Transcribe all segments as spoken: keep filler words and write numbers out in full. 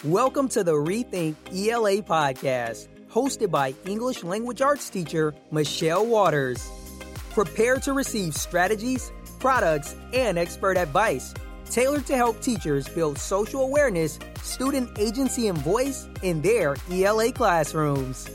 Welcome to the Rethink E L A podcast, hosted by English language arts teacher Michelle Waters. Prepare to receive strategies, products, and expert advice tailored to help teachers build social awareness, student agency, and voice in their E L A classrooms.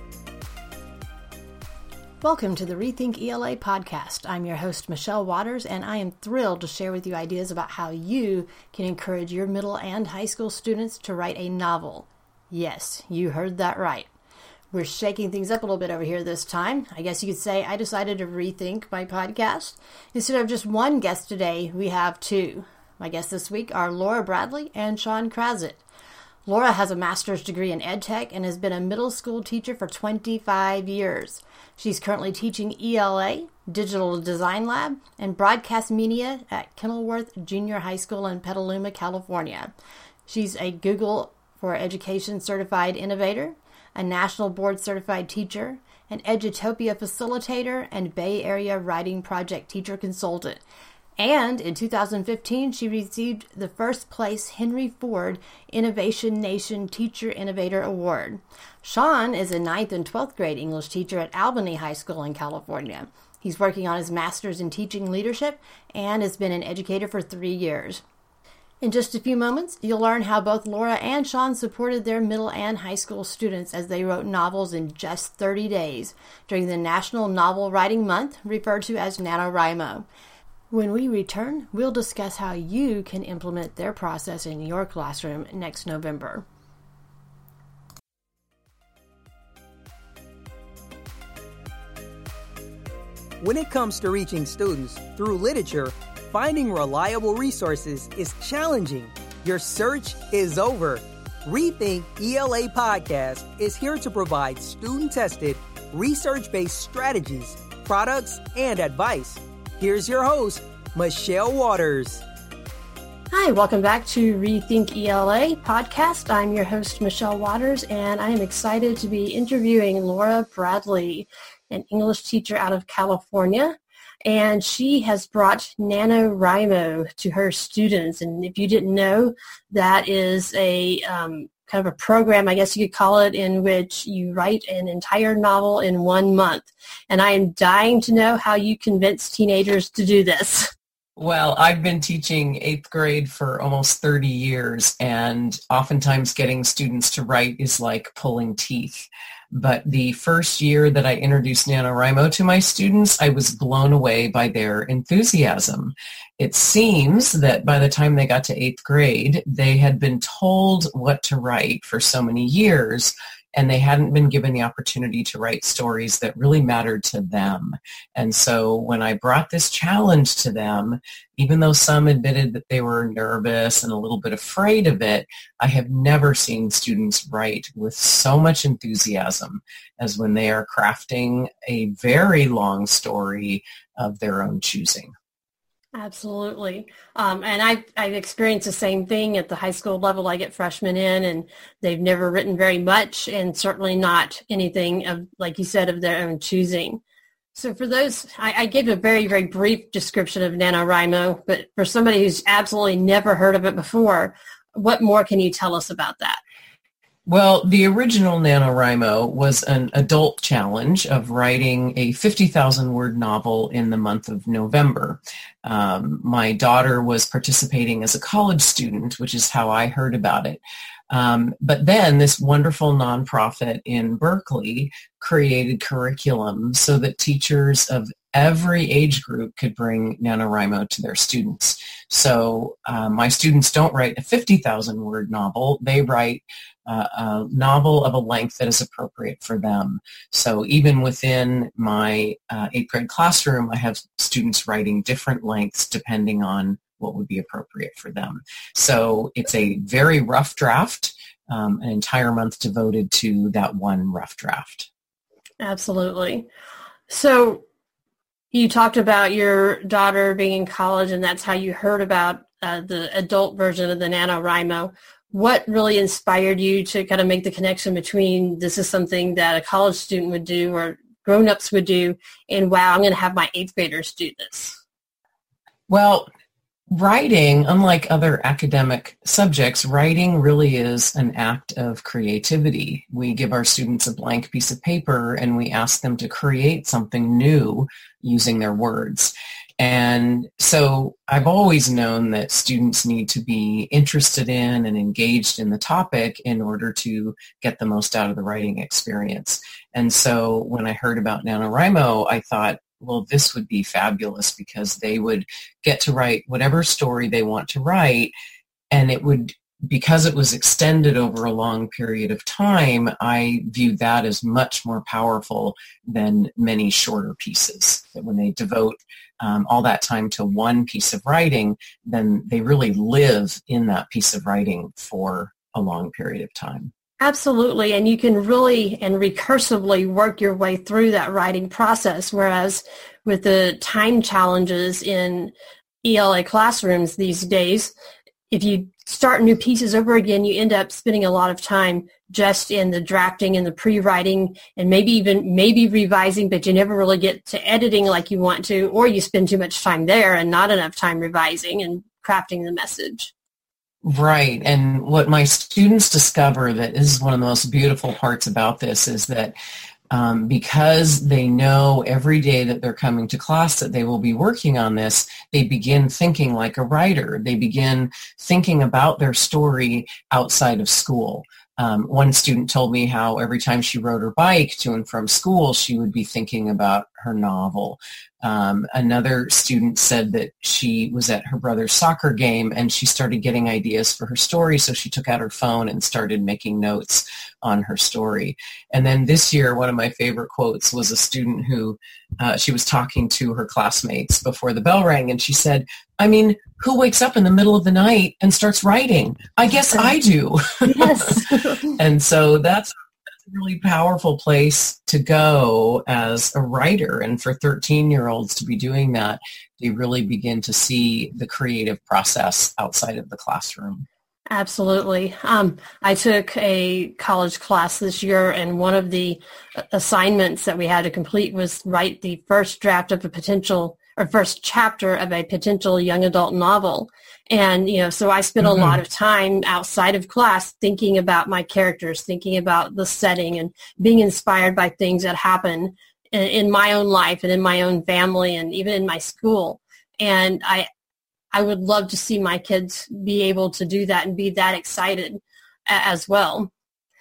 Welcome to the Rethink E L A podcast. I'm your host, Michelle Waters, and I am thrilled to share with you ideas about how you can encourage your middle and high school students to write a novel. Yes, you heard that right. We're shaking things up a little bit over here this time. I guess you could say I decided to rethink my podcast. Instead of just one guest today, we have two. My guests this week are Laura Bradley and Sean Krazit. Laura has a master's degree in EdTech and has been a middle school teacher for twenty-five years. She's currently teaching E L A, Digital Design Lab, and Broadcast Media at Kenilworth Junior High School in Petaluma, California. She's a Google for Education Certified Innovator, a National Board Certified Teacher, an Edutopia Facilitator, and Bay Area Writing Project Teacher Consultant. And in two thousand fifteen, she received the first place Henry Ford Innovation Nation Teacher Innovator Award. Sean is a ninth and twelfth grade English teacher at Albany High School in California. He's working on his master's in teaching leadership and has been an educator for three years. In just a few moments, you'll learn how both Laura and Sean supported their middle and high school students as they wrote novels in just thirty days during the National Novel Writing Month, referred to as NaNoWriMo. When we return, we'll discuss how you can implement their process in your classroom next November. When it comes to reaching students through literature, finding reliable resources is challenging. Your search is over. Rethink E L A podcast is here to provide student-tested, research-based strategies, products, and advice. Here's your host, Michelle Waters. Hi, welcome back to Rethink E L A podcast. I'm your host, Michelle Waters, and I am excited to be interviewing Laura Bradley, an English teacher out of California. And she has brought NaNoWriMo to her students. And if you didn't know, that is a um, kind of a program, I guess you could call it, in which you write an entire novel in one month. And I am dying to know how you convince teenagers to do this. Well, I've been teaching eighth grade for almost thirty years, and oftentimes getting students to write is like pulling teeth. But the first year that I introduced NaNoWriMo to my students, I was blown away by their enthusiasm. It seems that by the time they got to eighth grade, they had been told what to write for so many years, and they hadn't been given the opportunity to write stories that really mattered to them. And so when I brought this challenge to them, even though some admitted that they were nervous and a little bit afraid of it, I have never seen students write with so much enthusiasm as when they are crafting a very long story of their own choosing. Absolutely. Um, and I've, I've experienced the same thing at the high school level. I get freshmen in and they've never written very much, and certainly not anything of, like you said, of their own choosing. So for those, I, I gave a very, very brief description of NaNoWriMo, but for somebody who's absolutely never heard of it before, what more can you tell us about that? Well, the original NaNoWriMo was an adult challenge of writing a fifty thousand word novel in the month of November. Um, my daughter was participating as a college student, which is how I heard about it. Um, but then this wonderful nonprofit in Berkeley created curriculum so that teachers of every age group could bring NaNoWriMo to their students. So uh, my students don't write a fifty thousand word novel. They write Uh, a novel of a length that is appropriate for them. So even within my uh, eighth grade classroom, I have students writing different lengths depending on what would be appropriate for them. So it's a very rough draft, um, an entire month devoted to that one rough draft. Absolutely. So you talked about your daughter being in college, and that's how you heard about uh, the adult version of the NaNoWriMo. What really inspired you to kind of make the connection between this is something that a college student would do or grown-ups would do, and wow, I'm going to have my eighth graders do this? Well, Writing, unlike other academic subjects, writing really is an act of creativity. We give our students a blank piece of paper and we ask them to create something new using their words. And so I've always known that students need to be interested in and engaged in the topic in order to get the most out of the writing experience. And so when I heard about NaNoWriMo, I thought, well, this would be fabulous because they would get to write whatever story they want to write, and it would, because it was extended over a long period of time, I viewed that as much more powerful than many shorter pieces. That when they devote um, all that time to one piece of writing, then they really live in that piece of writing for a long period of time. Absolutely, and you can really and recursively work your way through that writing process, whereas with the time challenges in E L A classrooms these days, if you start new pieces over again, you end up spending a lot of time just in the drafting and the pre-writing and maybe even maybe revising, but you never really get to editing like you want to, or you spend too much time there and not enough time revising and crafting the message. Right. And what my students discover, that is one of the most beautiful parts about this, is that um, because they know every day that they're coming to class that they will be working on this, they begin thinking like a writer. They begin thinking about their story outside of school. Um, one student told me how every time she rode her bike to and from school, she would be thinking about her novel. Um, another student said that she was at her brother's soccer game and she started getting ideas for her story, so she took out her phone and started making notes on her story. And then this year, one of my favorite quotes was a student who, uh, she was talking to her classmates before the bell rang, and she said, I mean, who wakes up in the middle of the night and starts writing? I guess I do. Yes. And so that's a really powerful place to go as a writer. And for thirteen-year-olds to be doing that, they really begin to see the creative process outside of the classroom. Absolutely. Um, I took a college class this year, and one of the assignments that we had to complete was write the first draft of a potential or first chapter of a potential young adult novel. And, you know, so I spent mm-hmm. a lot of time outside of class thinking about my characters, thinking about the setting and being inspired by things that happen in, in my own life and in my own family and even in my school. And I, I would love to see my kids be able to do that and be that excited as well.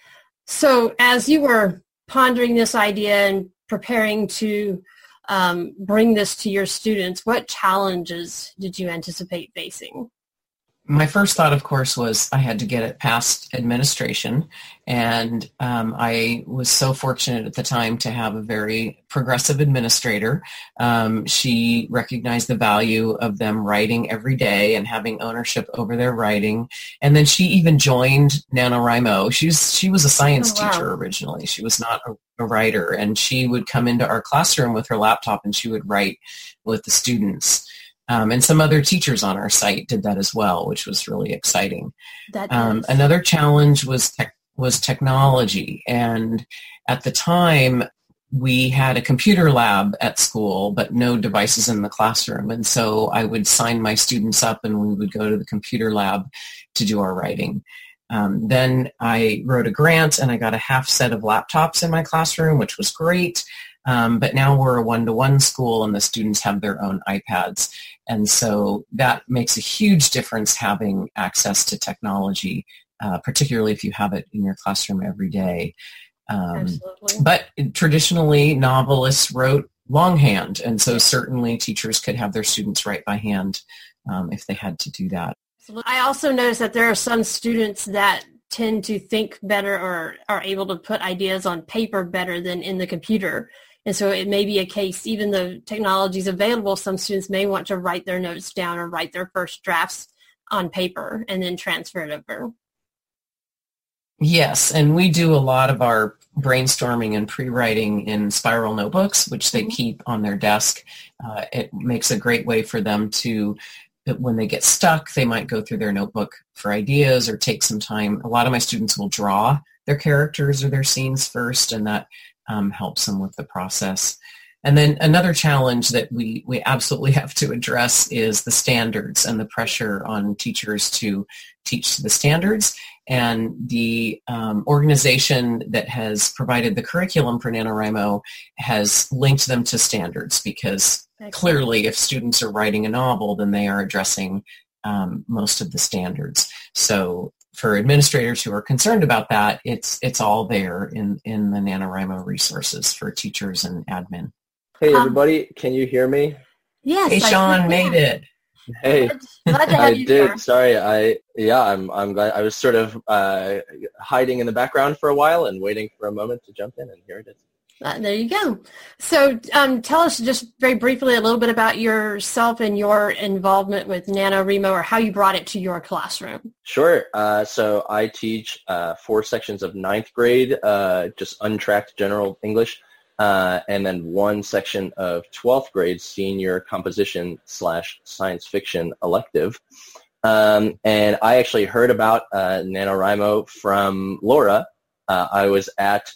So as you were pondering this idea and preparing to um, bring this to your students, what challenges did you anticipate facing? My first thought, of course, was I had to get it past administration, and um, I was so fortunate at the time to have a very progressive administrator. Um, she recognized the value of them writing every day and having ownership over their writing, and then she even joined NaNoWriMo. She was, she was a science oh, wow. teacher originally. She was not a, a writer, and she would come into our classroom with her laptop and she would write with the students. Um, and some other teachers on our site did that as well, which was really exciting. That um, another challenge was tech, was technology. And at the time, we had a computer lab at school, but no devices in the classroom. And so I would sign my students up and we would go to the computer lab to do our writing. Um, then I wrote a grant and I got a half set of laptops in my classroom, which was great. Um, but now we're a one-to-one school and the students have their own iPads. And so that makes a huge difference having access to technology, uh, particularly if you have it in your classroom every day. Um, but traditionally, novelists wrote longhand, and so certainly teachers could have their students write by hand um, if they had to do that. I also noticed that there are some students that tend to think better or are able to put ideas on paper better than in the computer. And so it may be a case, even though technology is available, some students may want to write their notes down or write their first drafts on paper and then transfer it over. Yes, and we do a lot of our brainstorming and pre-writing in spiral notebooks, which they mm-hmm. keep on their desk. Uh, it makes a great way for them to, when they get stuck, they might go through their notebook for ideas or take some time. A lot of my students will draw their characters or their scenes first, and that um, helps them with the process. And then another challenge that we, we absolutely have to address is the standards and the pressure on teachers to teach to the standards. And the um, organization that has provided the curriculum for NaNoWriMo has linked them to standards, because Excellent. Clearly if students are writing a novel, then they are addressing um, most of the standards. So for administrators who are concerned about that, it's it's all there in, in the NaNoWriMo resources for teachers and admin. Hey, everybody, um, can you hear me? Yes. Hey, Sean, made it. Hey, glad to have I you did. here. Sorry, I yeah, I'm I'm glad. I was sort of uh, hiding in the background for a while and waiting for a moment to jump in, and here it is. Uh, there you go. So um, tell us just very briefly a little bit about yourself and your involvement with NaNoWriMo, or how you brought it to your classroom. Sure. Uh, so I teach uh, four sections of ninth grade, uh, just untracked general English, uh, and then one section of twelfth grade senior composition slash science fiction elective. Um, and I actually heard about uh, NaNoWriMo from Laura. Uh, I was at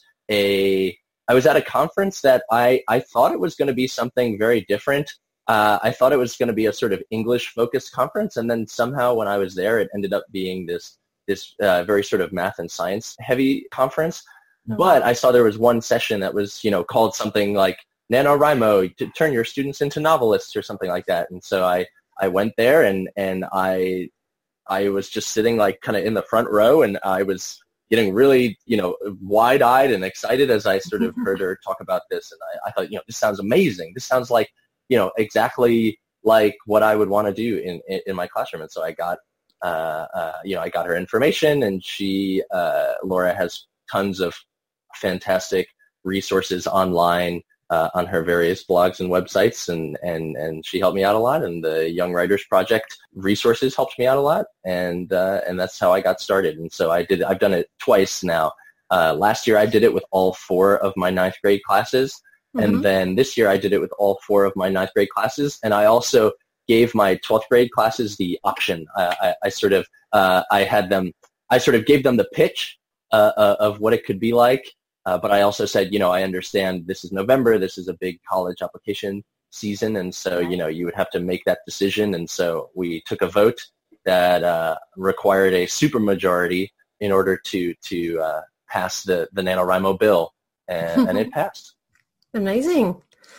a I was at a conference that I, I thought it was going to be something very different. Uh, I thought it was going to be a sort of English-focused conference, and then somehow when I was there, it ended up being this this uh, very sort of math and science-heavy conference. Oh. But I saw there was one session that was, you know, called something like NaNoWriMo to turn your students into novelists or something like that. And so I, I went there, and, and I I was just sitting like kind of in the front row, and I was getting really, you know, wide-eyed and excited as I sort of heard her talk about this. And I, I thought, you know, this sounds amazing. This sounds like, you know, exactly like what I would want to do in, in, in my classroom. And so I got, uh, uh, you know, I got her information, and she, uh, Laura has tons of fantastic resources online uh, on her various blogs and websites, and, and, and she helped me out a lot, and the Young Writers Project resources helped me out a lot, and uh, and that's how I got started. And so I did. I've done it twice now. Uh, last year I did it with all four of my ninth grade classes, mm-hmm. and then this year I did it with all four of my ninth grade classes, and I also gave my twelfth grade classes the option. Uh, I, I sort of uh, I had them. I sort of gave them the pitch uh, uh, of what it could be like. Uh, but I also said, you know, I understand this is November. This is a big college application season. And so, you know, you would have to make that decision. And so we took a vote that uh, required a supermajority in order to to uh, pass the, the NaNoWriMo bill. And, and it passed. Amazing.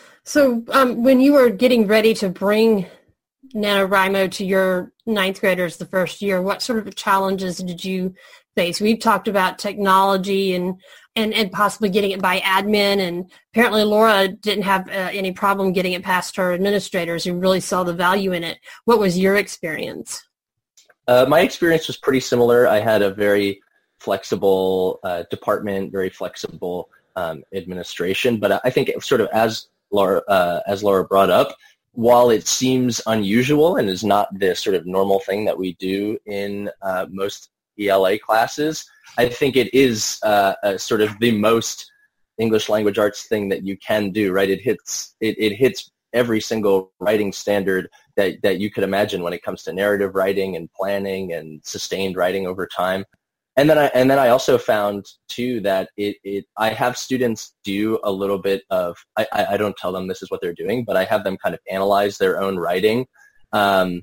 So um, when you were getting ready to bring NaNoWriMo to your ninth graders the first year, what sort of challenges did you face? We've talked about technology and And, and possibly getting it by admin, and apparently Laura didn't have uh, any problem getting it past her administrators who really saw the value in it. What was your experience? Uh, my experience was pretty similar. I had a very flexible uh, department, very flexible um, administration, but I think it sort of as Laura, uh, as Laura brought up, while it seems unusual and is not the sort of normal thing that we do in uh, most E L A classes, I think it is uh, a sort of the most English language arts thing that you can do, right? It hits it, it hits every single writing standard that, that you could imagine when it comes to narrative writing and planning and sustained writing over time. And then I and then I also found too that it, it I have students do a little bit of I, I don't tell them this is what they're doing, but I have them kind of analyze their own writing. Um,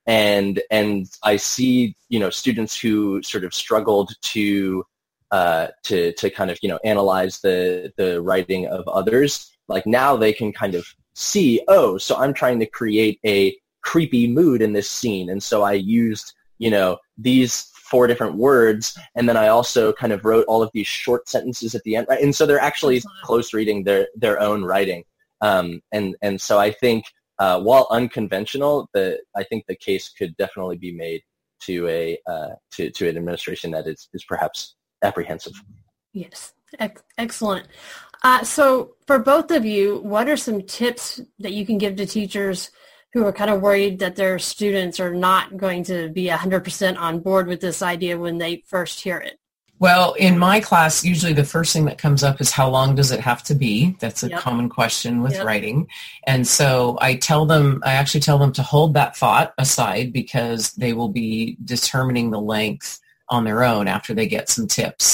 And and I see, you know, students who sort of struggled to uh, to to kind of, you know, analyze the the writing of others. Like now they can kind of see, oh, so I'm trying to create a creepy mood in this scene, and so I used, you know, these four different words, and then I also kind of wrote all of these short sentences at the end, right? And so they're actually Absolutely. close reading their their own writing, um, and and so I think. Uh, while unconventional, the I think the case could definitely be made to a uh, to to an administration that is, is perhaps apprehensive. Yes, Ex- excellent. Uh, so for both of you, what are some tips that you can give to teachers who are kind of worried that their students are not going to be one hundred percent on board with this idea when they first hear it? Well, in my class, usually the first thing that comes up is how long does it have to be? That's a yep. common question with yep. writing. And so I tell them, I actually tell them to hold that thought aside because they will be determining the length on their own after they get some tips.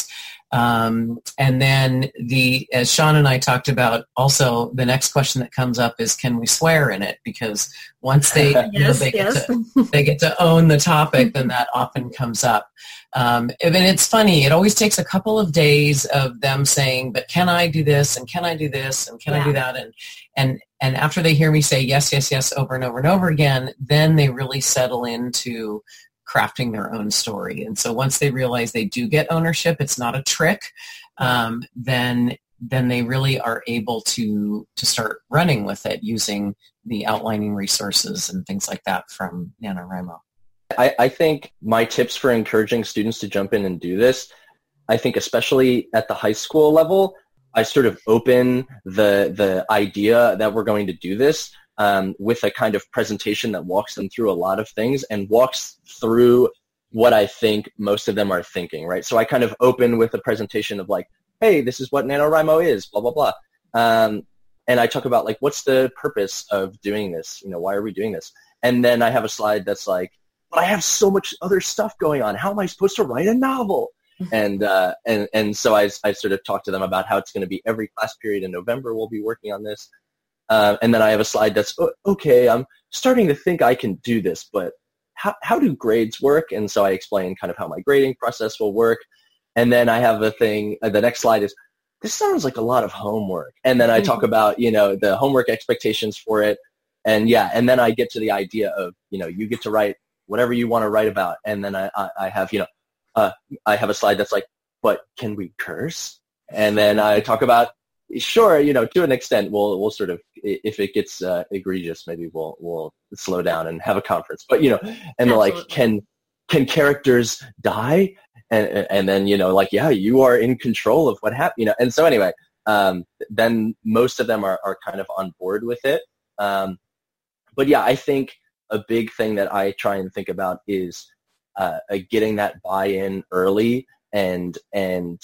Um, and then the, as Sean and I talked about, also the next question that comes up is, can we swear in it? Because once they, yes, you know, they, yes. get to, they get to own the topic, then that often comes up. Um, and it's funny. It always takes a couple of days of them saying, but can I do this? And can I do this? And can yeah. I do that? And, and, and after they hear me say yes, yes, yes, over and over and over again, then they really settle into crafting their own story. And so once they realize they do get ownership, it's not a trick, um, then then they really are able to to start running with it using the outlining resources and things like that from NaNoWriMo. I, I think my tips for encouraging students to jump in and do this, I think especially at the high school level, I sort of open the the idea that we're going to do this Um, with a kind of presentation that walks them through a lot of things and walks through what I think most of them are thinking, right? So I kind of open with a presentation of like, hey, this is what NaNoWriMo is, blah, blah, blah. Um, and I talk about like, what's the purpose of doing this? You know, why are we doing this? And then I have a slide that's like, but I have so much other stuff going on. How am I supposed to write a novel? and uh, and and so I, I sort of talk to them about how it's going to be every class period in November we'll be working on this. Uh, and then I have a slide that's, okay, I'm starting to think I can do this, but how, how do grades work? And so I explain kind of how my grading process will work. And then I have a thing, uh, the next slide is, this sounds like a lot of homework. And then I talk about, you know, the homework expectations for it. And yeah, and then I get to the idea of, you know, you get to write whatever you want to write about. And then I, I, I have, you know, uh, I have a slide that's like, but can we curse? And then I talk about, sure, you know, to an extent, we'll we'll sort of, if it gets uh, egregious, maybe we'll we'll slow down and have a conference. But you know, and they're like, can can characters die? And and then you know, like, yeah, you are in control of what happened. You know, and so anyway, um, then most of them are are kind of on board with it. Um, but yeah, I think a big thing that I try and think about is uh, getting that buy-in early and and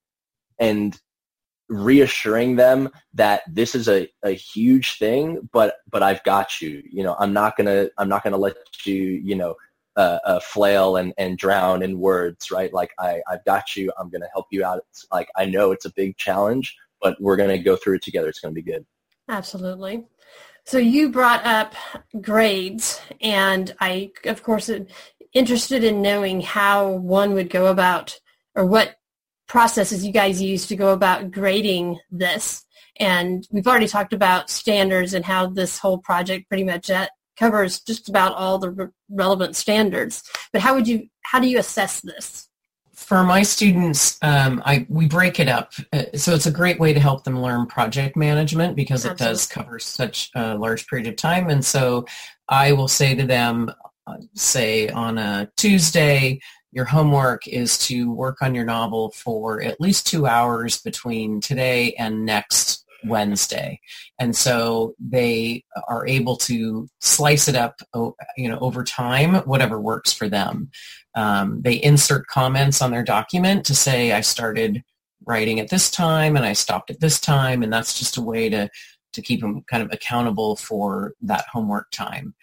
and. reassuring them that this is a, a huge thing, but but I've got you. You know, I'm not gonna I'm not gonna let you you know uh, uh, flail and, and drown in words, right? Like I I've got you. I'm gonna help you out. It's like I know it's a big challenge, but we're gonna go through it together. It's gonna be good. Absolutely. So you brought up grades, and I of course am interested in knowing how one would go about, or what processes you guys use to go about grading this. And we've already talked about standards and how this whole project pretty much covers just about all the re- relevant standards. But how would you, how do you assess this? For my students, um, I we break it up. Uh, so it's a great way to help them learn project management because it Absolutely. does cover such a large period of time. And so I will say to them, uh, say on a Tuesday, your homework is to work on your novel for at least two hours between today and next Wednesday. And so they are able to slice it up, you know, over time, whatever works for them. Um, they insert comments on their document to say, I started writing at this time and I stopped at this time. And that's just a way to, to keep them kind of accountable for that homework time.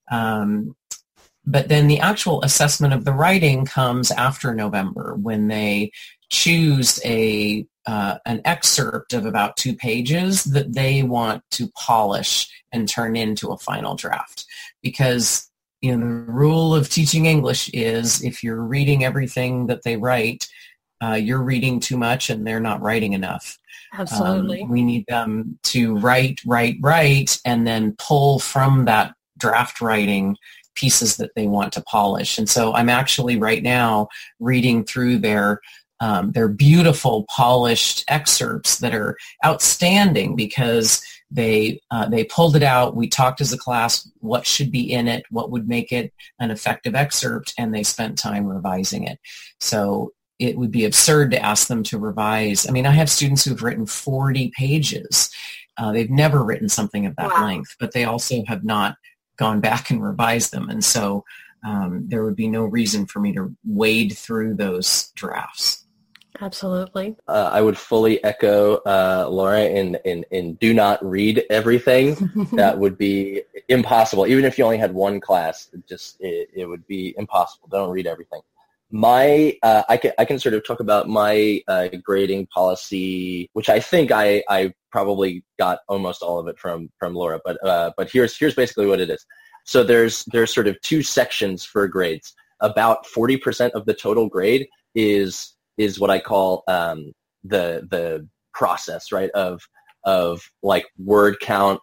Um, But then the actual assessment of the writing comes after November when they choose a uh, an excerpt of about two pages that they want to polish and turn into a final draft. Because you know the rule of teaching English is if you're reading everything that they write, uh, you're reading too much and they're not writing enough. Absolutely. Um, we need them to write, write, write, and then pull from that draft writing pieces that they want to polish. And so I'm actually right now reading through their um, their beautiful polished excerpts that are outstanding because they uh, they pulled it out. We talked as a class what should be in it, what would make it an effective excerpt, and they spent time revising it. So it would be absurd to ask them to revise. I mean, I have students who've written forty pages. Uh, they've never written something of that wow. length, but they also have not gone back and revised them. And so um, there would be no reason for me to wade through those drafts. Absolutely. Uh, I would fully echo uh, Laura in, in, in do not read everything. That would be impossible. Even if you only had one class, it just it, it would be impossible. Don't read everything. My, uh, I can I can sort of talk about my uh, grading policy, which I think I, I probably got almost all of it from from Laura, but uh, but here's here's basically what it is. So there's there's sort of two sections for grades. About forty percent of the total grade is is what I call um, the the process, right, of of like word count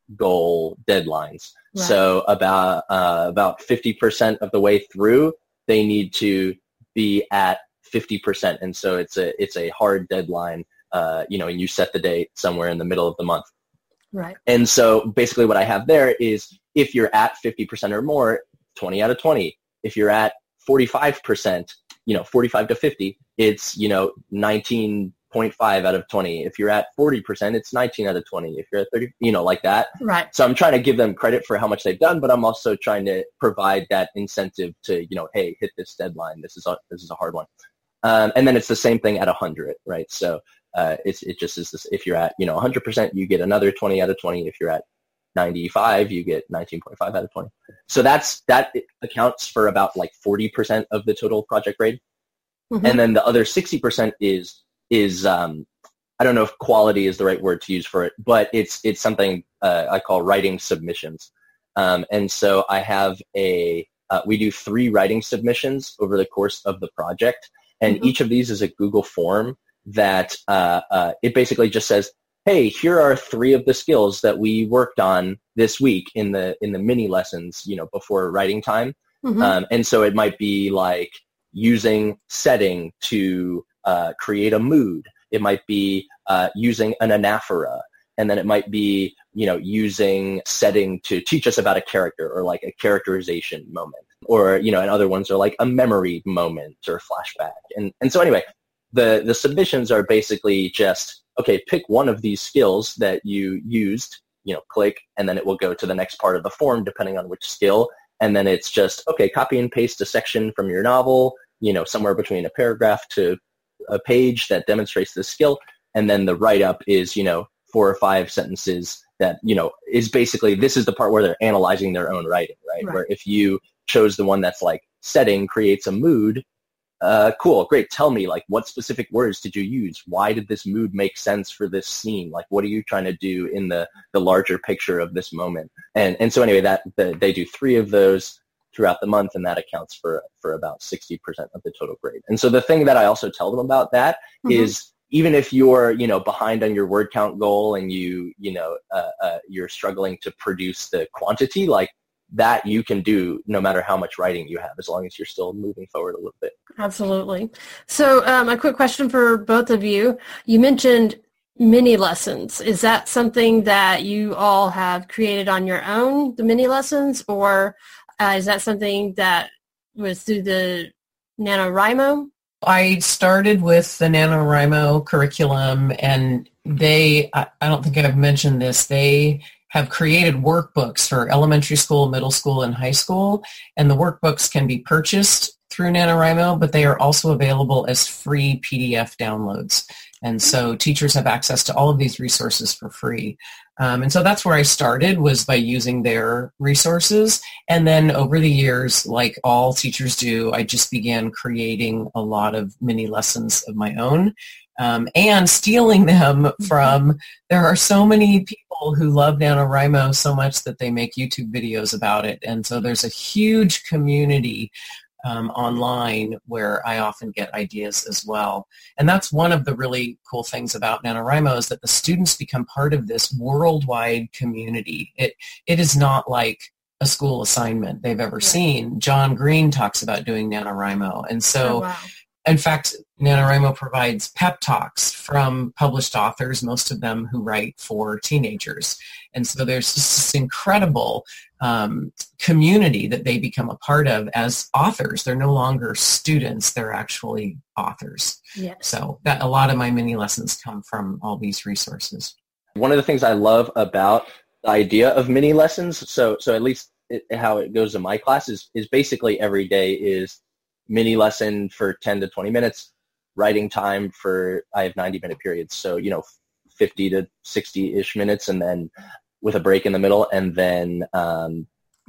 goal deadlines. Right. So about uh, about fifty percent of the way through, they need to be at fifty percent, and so it's a it's a hard deadline. Uh, you know, and you set the date somewhere in the middle of the month. Right. And so basically, what I have there is if you're at fifty percent or more, twenty out of twenty. If you're at forty-five percent, you know, forty-five to fifty, it's, you know, nineteen point five out of twenty. If you're at forty percent, it's nineteen out of twenty. If you're at thirty, you know, like that. Right. So I'm trying to give them credit for how much they've done, but I'm also trying to provide that incentive to, you know, hey, hit this deadline. This is a, this is a hard one. Um, and then it's the same thing at one hundred, right? So uh, it's it just is this. If you're at, you know, one hundred percent, you get another twenty out of twenty. If you're at ninety-five, you get nineteen point five out of twenty. So that's that accounts for about like forty percent of the total project grade. Mm-hmm. And then the other sixty percent is is um, I don't know if quality is the right word to use for it, but it's it's something uh, I call writing submissions. Um, and so I have a uh, we do three writing submissions over the course of the project, and mm-hmm. each of these is a Google form that uh, uh, it basically just says, hey, here are three of the skills that we worked on this week in the in the mini lessons, you know, before writing time. Mm-hmm. Um, and so it might be like using setting to uh, create a mood. It might be uh, using an anaphora. And then it might be, you know, using setting to teach us about a character or like a characterization moment. Or, you know, and other ones are like a memory moment or flashback. And and so anyway, the, the submissions are basically just, okay, pick one of these skills that you used, you know, click, and then it will go to the next part of the form depending on which skill. And then it's just, okay, copy and paste a section from your novel, you know, somewhere between a paragraph to a page that demonstrates this skill. And then the write-up is, you know, four or five sentences that, you know, is basically, this is the part where they're analyzing their own writing, right? right. Where if you chose the one that's like setting creates a mood, Uh, cool, great. Tell me, like, what specific words did you use? Why did this mood make sense for this scene? Like, what are you trying to do in the, the larger picture of this moment? And and so anyway, that the, they do three of those throughout the month, and that accounts for for about sixty percent of the total grade. And so the thing that I also tell them about that mm-hmm. is even if you're, you know, behind on your word count goal and you, you know, uh, uh, you're struggling to produce the quantity, like, that you can do no matter how much writing you have, as long as you're still moving forward a little bit. Absolutely. So um, a quick question for both of you. You mentioned mini lessons. Is that something that you all have created on your own, the mini lessons, or uh, is that something that was through the NaNoWriMo? I started with the NaNoWriMo curriculum, and they, I, I don't think I've mentioned this, they have created workbooks for elementary school, middle school, and high school. And the workbooks can be purchased through NaNoWriMo, but they are also available as free P D F downloads. And so teachers have access to all of these resources for free. Um, and so that's where I started, was by using their resources. And then over the years, like all teachers do, I just began creating a lot of mini lessons of my own. Um, and stealing them from, there are so many people who love NaNoWriMo so much that they make YouTube videos about it. And so there's a huge community um, online where I often get ideas as well. And that's one of the really cool things about NaNoWriMo, is that the students become part of this worldwide community. It It is not like a school assignment they've ever seen. John Green talks about doing NaNoWriMo. And so, oh, wow. In fact, NaNoWriMo provides pep talks from published authors, most of them who write for teenagers. And so there's just this incredible um, community that they become a part of as authors. They're no longer students, they're actually authors. Yes. So that, a lot of my mini lessons come from all these resources. One of the things I love about the idea of mini lessons, so so at least it, how it goes in my class, is, is basically every day is mini lesson for ten to twenty minutes, writing time for, I have ninety minute periods. So, you know, fifty to sixty ish minutes, and then with a break in the middle. And then, um,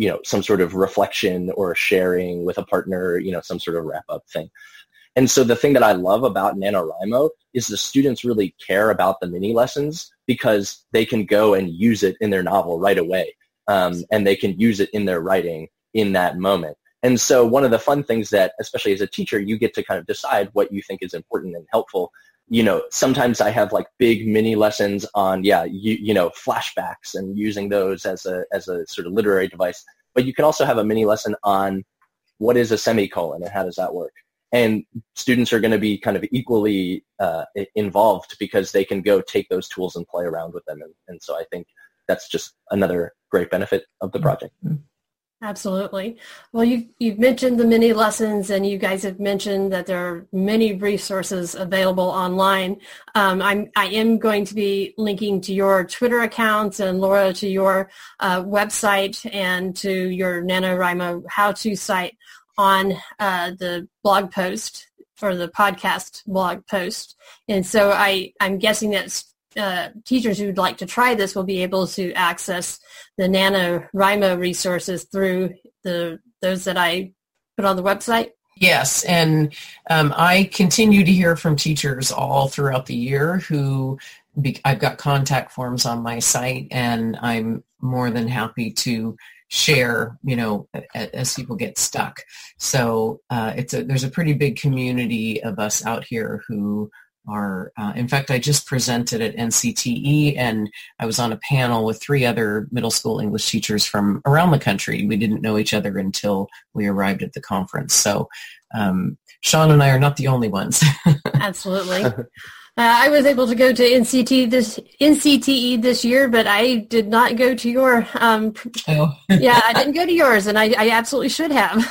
you know, some sort of reflection or sharing with a partner, you know, some sort of wrap up thing. And so the thing that I love about NaNoWriMo is the students really care about the mini lessons because they can go and use it in their novel right away. Um, and they can use it in their writing in that moment. And so one of the fun things that, especially as a teacher, you get to kind of decide what you think is important and helpful. You know, sometimes I have like big mini lessons on, yeah, you, you know, flashbacks and using those as a, as a sort of literary device. But you can also have a mini lesson on what is a semicolon and how does that work? And students are going to be kind of equally uh, involved because they can go take those tools and play around with them. And, and so I think that's just another great benefit of the project. Absolutely. Well, you, you've mentioned the mini lessons, and you guys have mentioned that there are many resources available online. Um, I'm, I am going to be linking to your Twitter accounts and, Laura, to your uh, website and to your NaNoWriMo how-to site on uh, the blog post or the podcast blog post. And so I, I'm guessing that uh, teachers who'd like to try this will be able to access the NaNoWriMo resources through the those that I put on the website. Yes, and um, I continue to hear from teachers all throughout the year who be, I've got contact forms on my site, and I'm more than happy to share, you know, as people get stuck. So uh, it's a, there's a pretty big community of us out here who are, uh, in fact, I just presented at N C T E, and I was on a panel with three other middle school English teachers from around the country. We didn't know each other until we arrived at the conference. So um, Sean and I are not the only ones. Absolutely. Uh, I was able to go to N C T this N C T E this year, but I did not go to your. Um, oh. Yeah, I didn't go to yours, and I, I absolutely should have.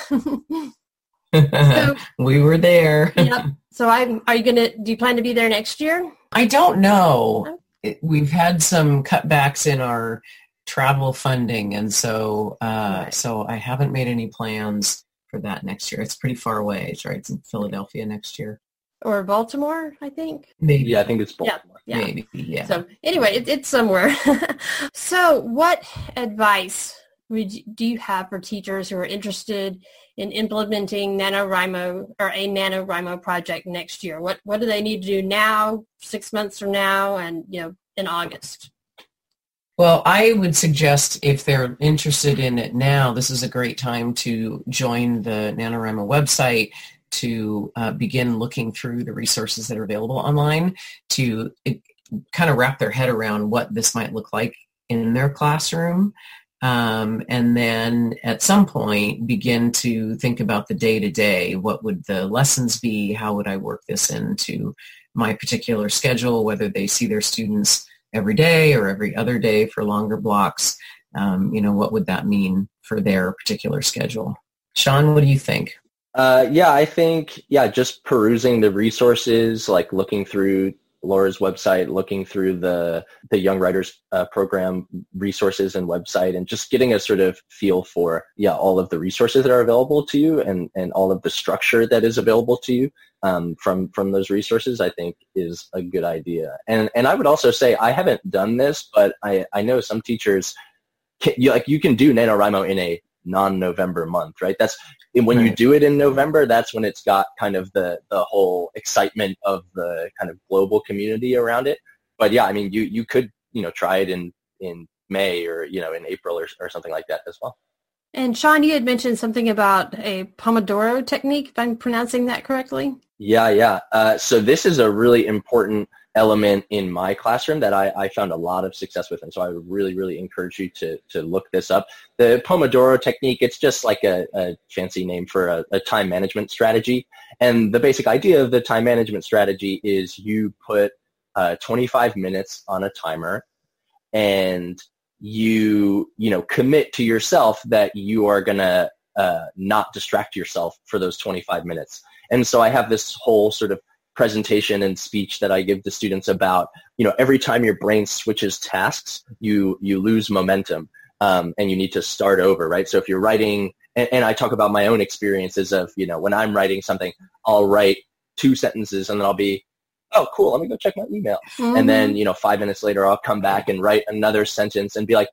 So, we were there. Yep. So, I'm. Are you gonna? Do you plan to be there next year? I don't know. It, we've had some cutbacks in our travel funding, and so uh, right. so I haven't made any plans for that next year. It's pretty far away. It's right. It's in Philadelphia next year. Or Baltimore, I think. Maybe. Yeah, I think it's Baltimore. Yeah, yeah. Maybe, yeah. So anyway, it, it's somewhere. So what advice would you, do you have for teachers who are interested in implementing NaNoWriMo or a NaNoWriMo project next year? What what do they need to do now, six months from now, and you know, in August? Well, I would suggest if they're interested in it now, this is a great time to join the NaNoWriMo website, to uh, begin looking through the resources that are available online, to it, kind of wrap their head around what this might look like in their classroom. Um, and then at some point begin to think about the day-to-day. What would the lessons be? How would I work this into my particular schedule, whether they see their students every day or every other day for longer blocks? Um, you know, what would that mean for their particular schedule? Sean, what do you think? Uh, yeah, I think, yeah, just perusing the resources, like looking through Laura's website, looking through the, the Young Writers uh, Program resources and website, and just getting a sort of feel for, yeah, all of the resources that are available to you and, and all of the structure that is available to you um, from, from those resources, I think is a good idea. And, and I would also say, I haven't done this, but I, I know some teachers, can, you, like you can do NaNoWriMo in a non-November month, right? That's when right. you do it in November, that's when it's got kind of the, the whole excitement of the kind of global community around it. But yeah, I mean, you, you could, you know, try it in, in May or, you know, in April or, or something like that as well. And Sean, you had mentioned something about a Pomodoro technique, if I'm pronouncing that correctly. Yeah, yeah. Uh, so this is a really important element in my classroom that I, I found a lot of success with, and so I would really, really encourage you to to look this up. The Pomodoro technique, it's just like a, a fancy name for a, a time management strategy, and the basic idea of the time management strategy is you put uh, twenty-five minutes on a timer, and you you know commit to yourself that you are gonna uh, not distract yourself for those twenty-five minutes. And so I have this whole sort of presentation and speech that I give to students about, you know, every time your brain switches tasks, you you lose momentum, um, and you need to start over, right? So if you're writing, and, and I talk about my own experiences of, you know, when I'm writing something, I'll write two sentences and then I'll be, oh, cool, let me go check my email. Mm-hmm. And then, you know, five minutes later, I'll come back and write another sentence and be like,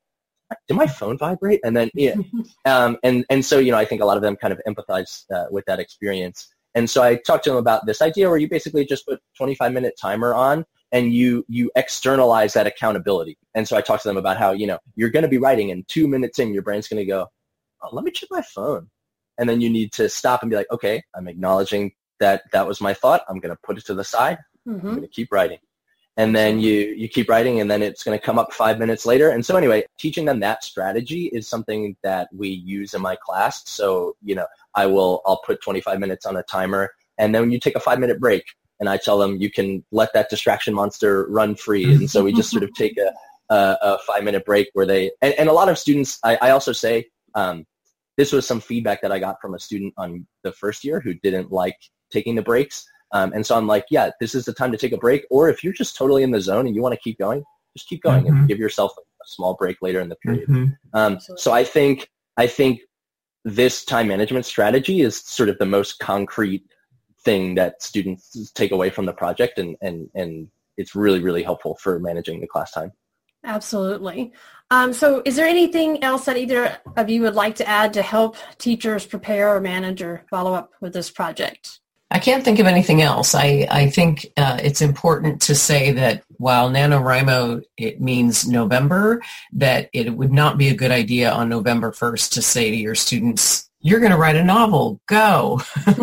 did my phone vibrate? And then, yeah. um, and, and so, you know, I think a lot of them kind of empathize uh, with that experience. And so I talked to them about this idea where you basically just put twenty-five minute timer on and you, you externalize that accountability. And so I talked to them about how, you know, you're going to be writing and two minutes in, your brain's going to go, oh, let me check my phone. And then you need to stop and be like, okay, I'm acknowledging that that was my thought. I'm going to put it to the side. Mm-hmm. I'm going to keep writing. And then you, you keep writing, and then it's going to come up five minutes later. And so anyway, teaching them that strategy is something that we use in my class. So, you know, I will, I'll put twenty-five minutes on a timer, and then you take a five minute break, and I tell them you can let that distraction monster run free. And so we just sort of take a, a, a five minute break where they, and, and a lot of students, I, I also say, um, this was some feedback that I got from a student on the first year who didn't like taking the breaks. Um, and so I'm like, yeah, this is the time to take a break. Or if you're just totally in the zone and you want to keep going, just keep going mm-hmm. and give yourself a small break later in the period. Mm-hmm. Um, so I think, I think this time management strategy is sort of the most concrete thing that students take away from the project. And, and, and it's really, really helpful for managing the class time. Absolutely. Um, so is there anything else that either of you would like to add to help teachers prepare or manage or follow up with this project? I can't think of anything else. I, I think uh, it's important to say that while NaNoWriMo, it means November, that it would not be a good idea on November first to say to your students, you're going to write a novel, go.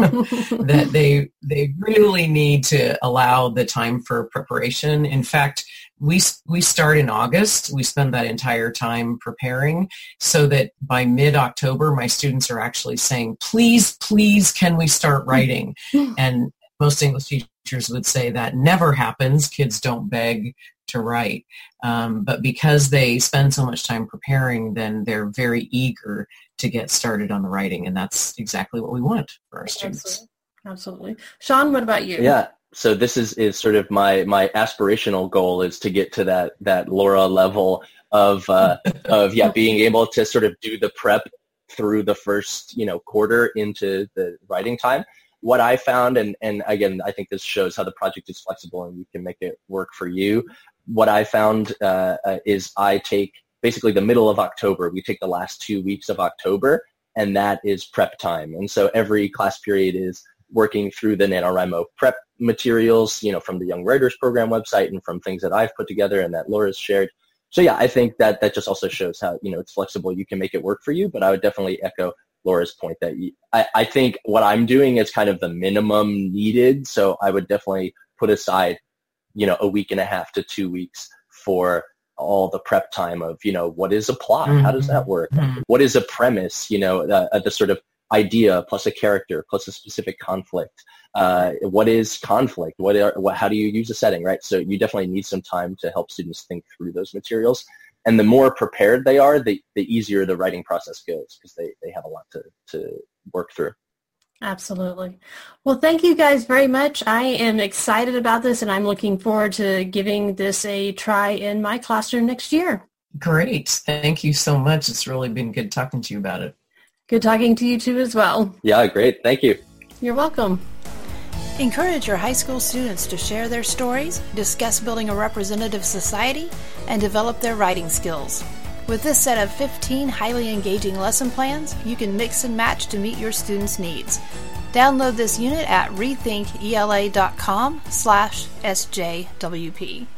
That they they really need to allow the time for preparation. In fact, we we start in August. We spend that entire time preparing so that by mid-October, my students are actually saying, please, please, can we start writing? And most English teachers would say that never happens. Kids don't beg to write. Um, but because they spend so much time preparing, then they're very eager to get started on the writing. And that's exactly what we want for our students. Absolutely. Absolutely. Sean, what about you? Yeah. So this is, is sort of my, my aspirational goal is to get to that, that Laura level of, uh, of, yeah, being able to sort of do the prep through the first, you know, quarter into the writing time. What I found, and, and again, I think this shows how the project is flexible and you can make it work for you. What I found uh, uh, is I take basically the middle of October. We take the last two weeks of October, and that is prep time. And so every class period is working through the NaNoWriMo prep materials, you know, from the Young Writers Program website and from things that I've put together and that Laura's shared. So yeah, I think that that just also shows how, you know, it's flexible. You can make it work for you, but I would definitely echo Laura's point that you, I, I think what I'm doing is kind of the minimum needed. So I would definitely put aside, you know, a week and a half to two weeks for all the prep time of, you know, what is a plot? Mm-hmm. How does that work? Mm-hmm. What is a premise? You know, uh, the sort of idea plus a character plus a specific conflict. Uh, what is conflict? What are, what, how do you use a setting, right? So you definitely need some time to help students think through those materials. And the more prepared they are, the, the easier the writing process goes because they, they have a lot to, to work through. Absolutely. Well, thank you guys very much. I am excited about this, and I'm looking forward to giving this a try in my classroom next year. Great. Thank you so much. It's really been good talking to you about it. Good talking to you too as well. Yeah, great. Thank you. You're welcome. Encourage your high school students to share their stories, discuss building a representative society, and develop their writing skills. With this set of fifteen highly engaging lesson plans, you can mix and match to meet your students' needs. Download this unit at rethinkela.com slash SJWP.